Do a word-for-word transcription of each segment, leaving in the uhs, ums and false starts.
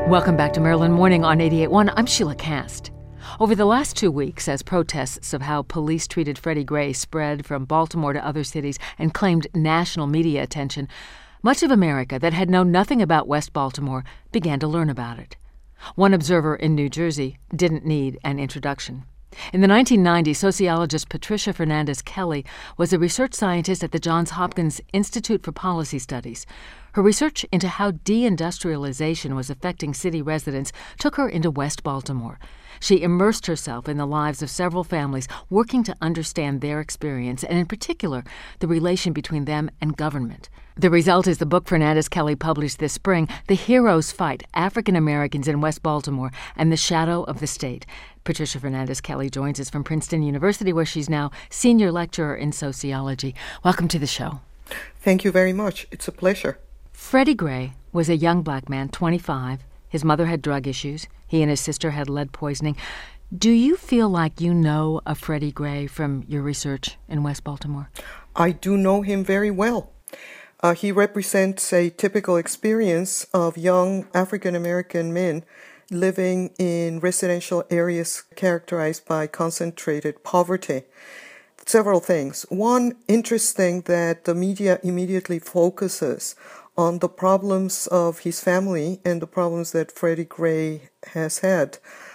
Welcome back to Maryland Morning on eighty-eight point one. I'm Sheila Cast. Over the last two weeks, as protests of how police treated Freddie Gray spread from Baltimore to other cities and claimed national media attention, much of America that had known nothing about West Baltimore began to learn about it. One observer in New Jersey didn't need an introduction. In the nineteen nineties, sociologist Patricia Fernandez Kelly was a research scientist at the Johns Hopkins Institute for Policy Studies. Her research into how deindustrialization was affecting city residents took her into West Baltimore. She immersed herself in the lives of several families, working to understand their experience, and in particular, the relation between them and government. The result is the book Fernandez Kelly published this spring, The Heroes Fight, African Americans in West Baltimore and the Shadow of the State. Patricia Fernandez Kelly joins us from Princeton University, where she's now senior lecturer in sociology. Welcome to the show. Thank you very much. It's a pleasure. Freddie Gray was a young black man, twenty-five. His mother had drug issues. He and his sister had lead poisoning. Do you feel like you know of Freddie Gray from your research in West Baltimore? I do know him very well. Uh, he represents a typical experience of young African-American men living in residential areas characterized by concentrated poverty. Several things. One, interesting that the media immediately focuses on the problems of his family and the problems that Freddie Gray has had.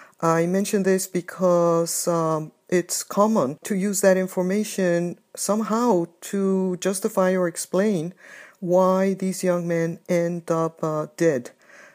I mention this because um, it's common to use that information somehow to justify or explain why these young men end up uh, dead.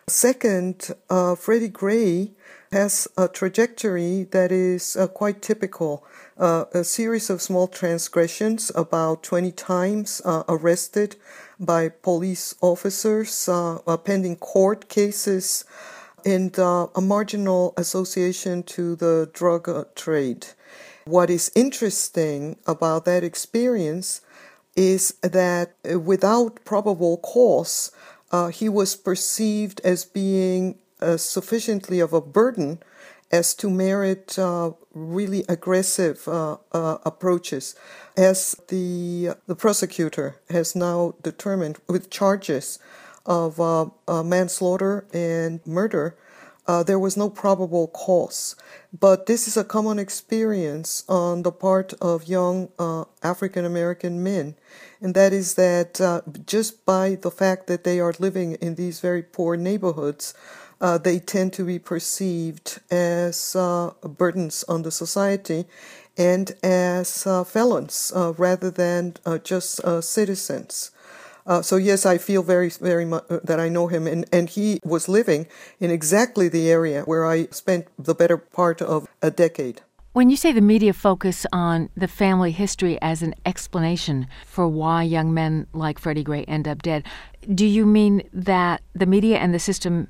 Second, uh, Freddie Gray has a trajectory that is uh, quite typical. Uh, a series of small transgressions, about twenty times uh, arrested by police officers, uh, uh, pending court cases, and uh, a marginal association to the drug uh, trade. What is interesting about that experience is that uh, without probable cause, uh, he was perceived as being uh, sufficiently of a burden as to merit uh, really aggressive uh, uh, approaches, as the the prosecutor has now determined with charges of uh, uh, manslaughter and murder. Uh, there was no probable cause. But this is a common experience on the part of young uh, African-American men, and that is that uh, just by the fact that they are living in these very poor neighborhoods, Uh, they tend to be perceived as uh, burdens on the society and as uh, felons uh, rather than uh, just uh, citizens. Uh, so yes, I feel very, very much that I know him, and, and he was living in exactly the area where I spent the better part of a decade. When you say the media focus on the family history as an explanation for why young men like Freddie Gray end up dead, do you mean that the media and the system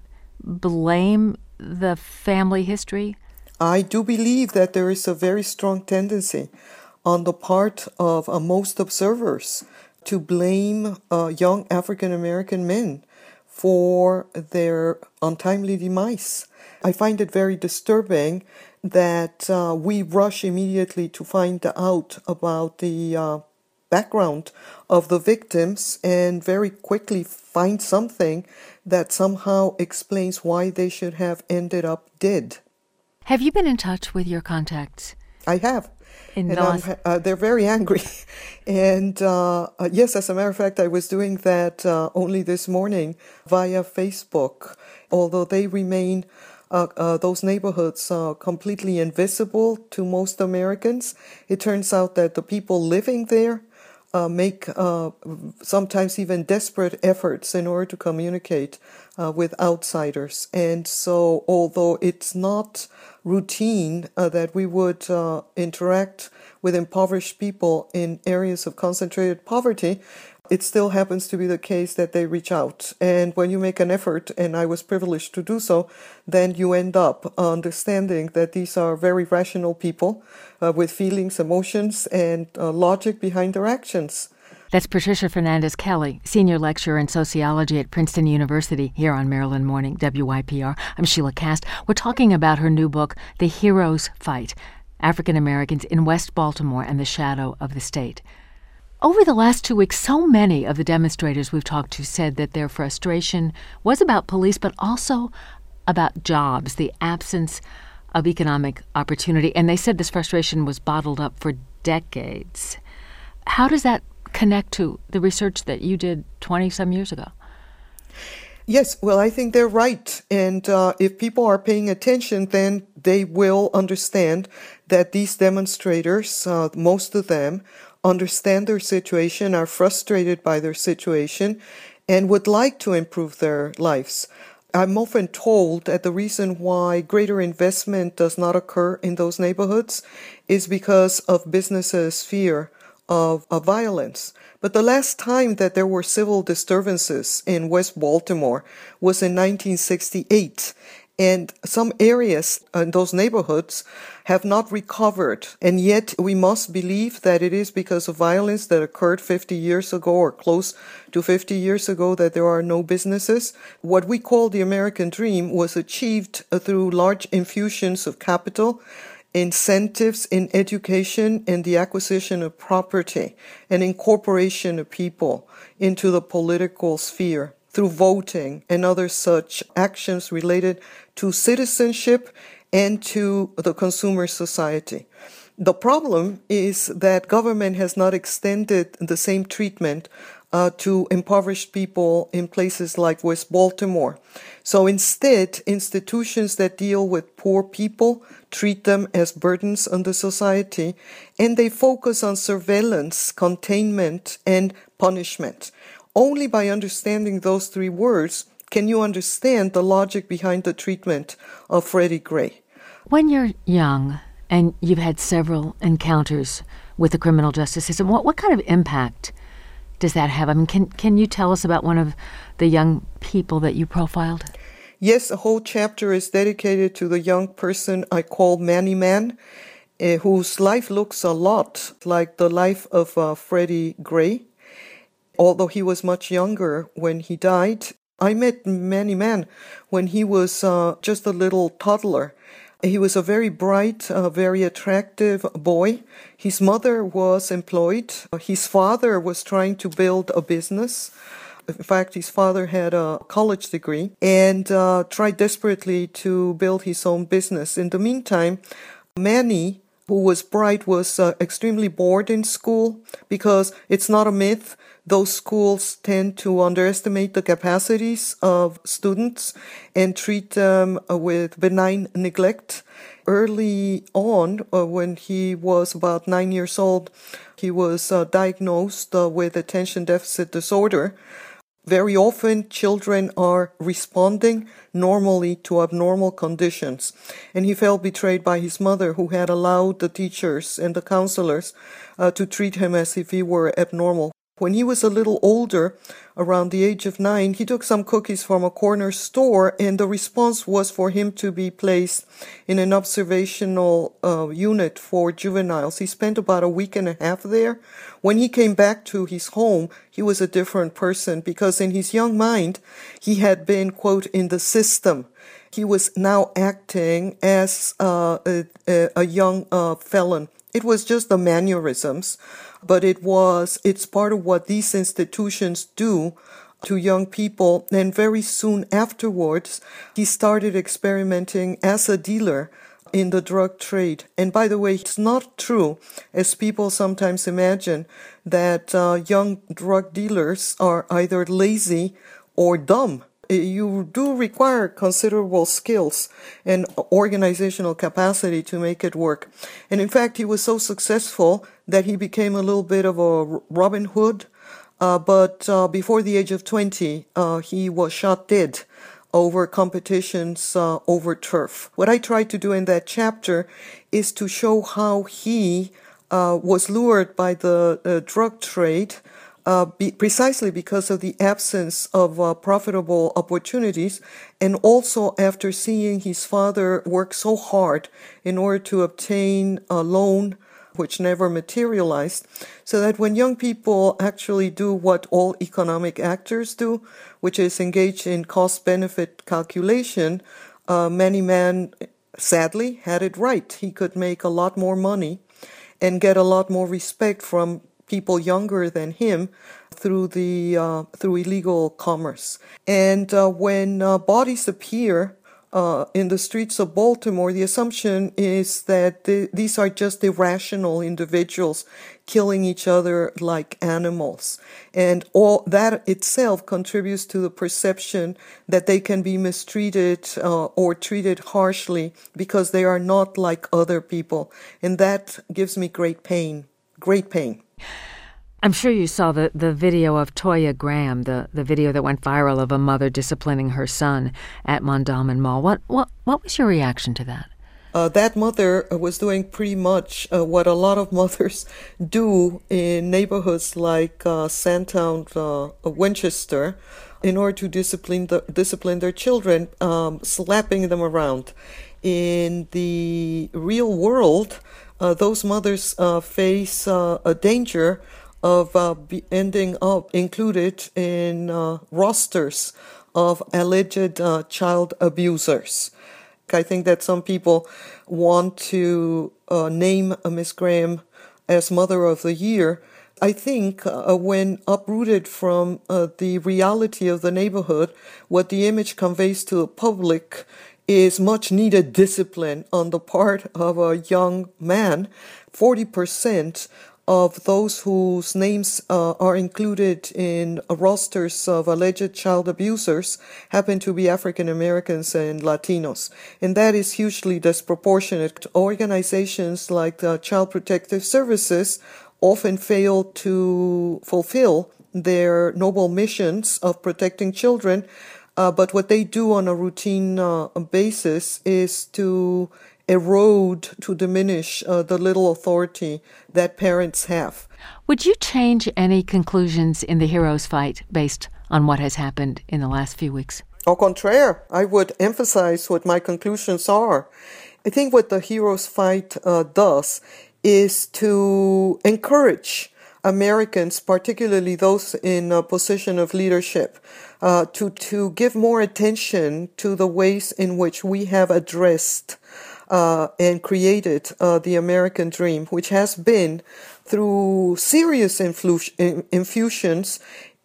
blame the family history? I do believe that there is a very strong tendency on the part of uh, most observers to blame uh, young African-American men for their untimely demise. I find it very disturbing that uh, we rush immediately to find out about the uh, background of the victims and very quickly find something that somehow explains why they should have ended up dead. Have you been in touch with your contacts? I have. In and Los- uh, they're very angry. and uh, uh, yes, as a matter of fact, I was doing that uh, only this morning via Facebook, although they remain Uh, uh, those neighborhoods are completely invisible to most Americans. It turns out that the people living there uh, make uh, sometimes even desperate efforts in order to communicate uh, with outsiders. And so, although it's not routine uh, that we would uh, interact with impoverished people in areas of concentrated poverty, it still happens to be the case that they reach out. And when you make an effort, and I was privileged to do so, then you end up understanding that these are very rational people uh, with feelings, emotions, and uh, logic behind their actions. That's Patricia Fernandez Kelly, senior lecturer in sociology at Princeton University, here on Maryland Morning, W I P R. I'm Sheila Cast. We're talking about her new book, The Heroes Fight, African Americans in West Baltimore and the Shadow of the State. Over the last two weeks, so many of the demonstrators we've talked to said that their frustration was about police, but also about jobs, the absence of economic opportunity, and they said this frustration was bottled up for decades. How does that connect to the research that you did twenty-some years ago? Yes, well, I think they're right. And uh, if people are paying attention, then they will understand that these demonstrators, uh, most of them, understand their situation, are frustrated by their situation, and would like to improve their lives. I'm often told that the reason why greater investment does not occur in those neighborhoods is because of businesses' fear of, of violence. But the last time that there were civil disturbances in West Baltimore was in nineteen sixty-eight. And some areas in those neighborhoods have not recovered. And yet we must believe that it is because of violence that occurred fifty years ago or close to fifty years ago that there are no businesses. What we call the American dream was achieved through large infusions of capital, incentives in education, and the acquisition of property, and incorporation of people into the political sphere through voting and other such actions related to citizenship and to the consumer society. The problem is that government has not extended the same treatment uh, to impoverished people in places like West Baltimore. So instead, institutions that deal with poor people treat them as burdens on the society, and they focus on surveillance, containment, and punishment. Only by understanding those three words can you understand the logic behind the treatment of Freddie Gray. When you're young and you've had several encounters with the criminal justice system, what, what kind of impact does that have? I mean, can, can you tell us about one of the young people that you profiled? Yes, a whole chapter is dedicated to the young person I call Manny Man, uh, whose life looks a lot like the life of uh, Freddie Gray. Although he was much younger when he died, I met Manny Man when he was uh, just a little toddler. He was a very bright, uh, very attractive boy. His mother was employed. His father was trying to build a business. In fact, his father had a college degree and uh, tried desperately to build his own business. In the meantime, Manny, who was bright, was uh, extremely bored in school because it's not a myth. Those schools tend to underestimate the capacities of students and treat them uh, with benign neglect. Early on, uh, when he was about nine years old, he was uh, diagnosed uh, with attention deficit disorder. Very often, children are responding normally to abnormal conditions. And he felt betrayed by his mother, who had allowed the teachers and the counselors uh, to treat him as if he were abnormal. When he was a little older, around the age of nine, he took some cookies from a corner store, and the response was for him to be placed in an observational uh, unit for juveniles. He spent about a week and a half there. When he came back to his home, he was a different person because in his young mind, he had been, quote, in the system. He was now acting as uh, a, a young uh, felon. It was just the mannerisms, but it was, it's part of what these institutions do to young people. And very soon afterwards, he started experimenting as a dealer in the drug trade. And by the way, it's not true, as people sometimes imagine, that uh, young drug dealers are either lazy or dumb. You do require considerable skills and organizational capacity to make it work. And in fact, he was so successful that he became a little bit of a Robin Hood. Uh, but uh, before the age of twenty, uh, he was shot dead over competitions uh, over turf. What I tried to do in that chapter is to show how he uh, was lured by the uh, drug trade Uh, be, precisely because of the absence of uh, profitable opportunities, and also after seeing his father work so hard in order to obtain a loan which never materialized, so that when young people actually do what all economic actors do, which is engage in cost-benefit calculation, uh, Manny Man sadly had it right. He could make a lot more money and get a lot more respect from people younger than him through the uh, through illegal commerce. And uh, when uh, bodies appear uh, in the streets of Baltimore, the assumption is that the, these are just irrational individuals killing each other like animals. And all that itself contributes to the perception that they can be mistreated uh, or treated harshly because they are not like other people. And that gives me great pain, great pain. I'm sure you saw the, the video of Toya Graham, the, the video that went viral of a mother disciplining her son at Mondawmin Mall. What what what was your reaction to that? Uh, that mother was doing pretty much uh, what a lot of mothers do in neighborhoods like uh, Sandtown, uh, Winchester, in order to discipline the, discipline their children, um, slapping them around. In the real world, uh, those mothers uh, face uh, a danger of uh, be ending up included in uh, rosters of alleged uh, child abusers. I think that some people want to uh, name uh, Miz Graham as Mother of the Year. I think uh, when uprooted from uh, the reality of the neighborhood, what the image conveys to the public is much needed discipline on the part of a young man. forty percent of those whose names uh, are included in rosters of alleged child abusers happen to be African Americans and Latinos. And that is hugely disproportionate. Organizations like the Child Protective Services often fail to fulfill their noble missions of protecting children, uh, but what they do on a routine uh, basis is to erode, to diminish uh, the little authority that parents have. Would you change any conclusions in the heroes' fight based on what has happened in the last few weeks? Au contraire, I would emphasize what my conclusions are. I think what the heroes' fight uh, does is to encourage Americans, particularly those in a position of leadership, uh, to, to give more attention to the ways in which we have addressed Uh, and created uh, the American dream, which has been through serious influ- infusions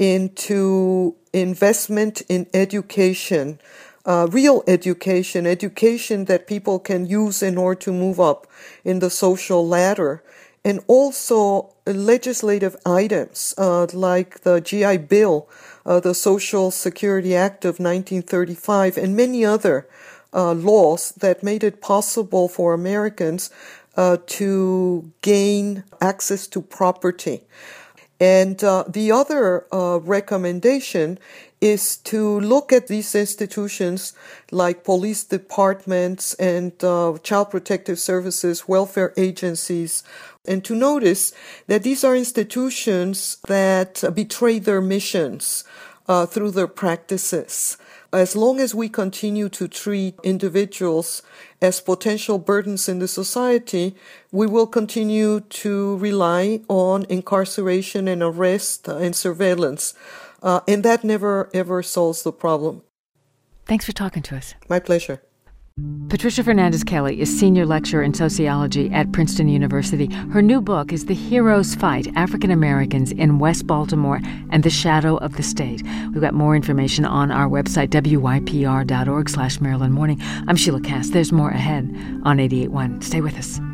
into investment in education, uh, real education, education that people can use in order to move up in the social ladder, and also legislative items uh, like the G I Bill, uh, the Social Security Act of nineteen thirty-five, and many other Uh, laws that made it possible for Americans uh, to gain access to property. And uh, the other uh, recommendation is to look at these institutions like police departments and uh, child protective services, welfare agencies, and to notice that these are institutions that betray their missions uh, through their practices. As long as we continue to treat individuals as potential burdens in the society, we will continue to rely on incarceration and arrest and surveillance. Uh, and that never, ever solves the problem. Thanks for talking to us. My pleasure. Patricia Fernandez-Kelly is senior lecturer in sociology at Princeton University. Her new book is The Heroes Fight, African Americans in West Baltimore and the Shadow of the State. We've got more information on our website, W Y P R dot org slash Maryland Morning. I'm Sheila Cass. There's more ahead on eighty-eight point one. Stay with us.